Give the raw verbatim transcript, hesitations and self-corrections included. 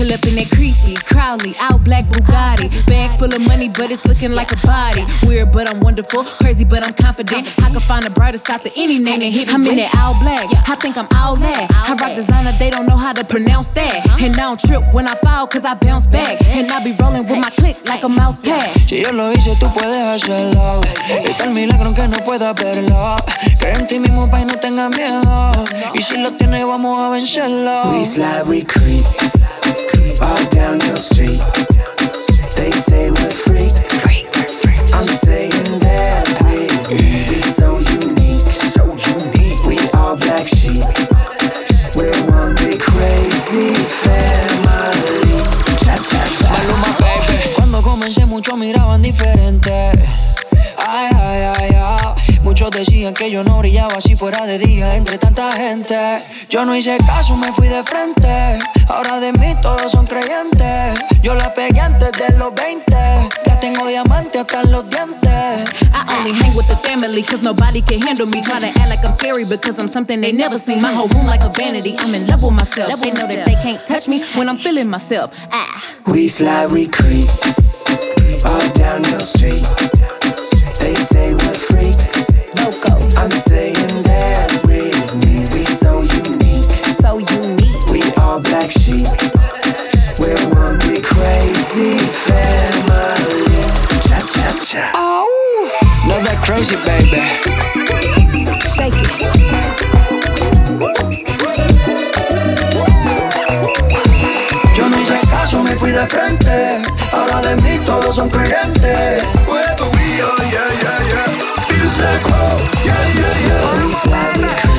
Pull up in that creepy, Crowley, out black Bugatti. Bag full of money, but it's looking like a body. Weird, but I'm wonderful. Crazy, but I'm confident. I can find a brighter side to any name that hit me. I'm in that all black. I think I'm all that. I rock designer, they don't know how to pronounce that. And I don't trip when I fall, cause I bounce back. And I be rolling with my click like a mouse pad. Si yo lo hice, tú puedes hacerlo. Y tal milagro aunque no puedas verlo. Cree en ti mismo, pa' y no tengas miedo. Y si lo tienes, vamos a vencerlo. We slide, we creep, all down your street. They say we're freaks, I'm saying that we're, we're so unique, so unique. We all black sheep, we're one big crazy family. Cha, cha, cha. Maluma, baby. Cuando comencé muchos miraban diferente. Ay, ay, ay, ay. Muchos decían que yo no brillaba si fuera de día entre tanta gente. Yo no hice caso, me fui de frente. Ahora de mí todos son creyentes. Yo la pegué antes de los veinte. Ya tengo diamantes hasta en los dientes. I only hang with the family, cause nobody can handle me. Try to act like I'm scary because I'm something they never seen. My whole room like a vanity, I'm in love with myself. They know that they can't touch me when I'm feeling myself. Ah. We slide, we creep, all down your street. They say we're freaks, Locos. I'm saying that we're me. We so unique, So unique. we all black sheep. We're one big crazy family. Cha cha cha. Oh, not that crazy, baby. Shake it. Yo no hice caso, me fui de frente. Ahora de mí todos son creyentes. Wherever we are, yeah, yeah, yeah. Feels like home, yeah, yeah, yeah. We slide, we creep.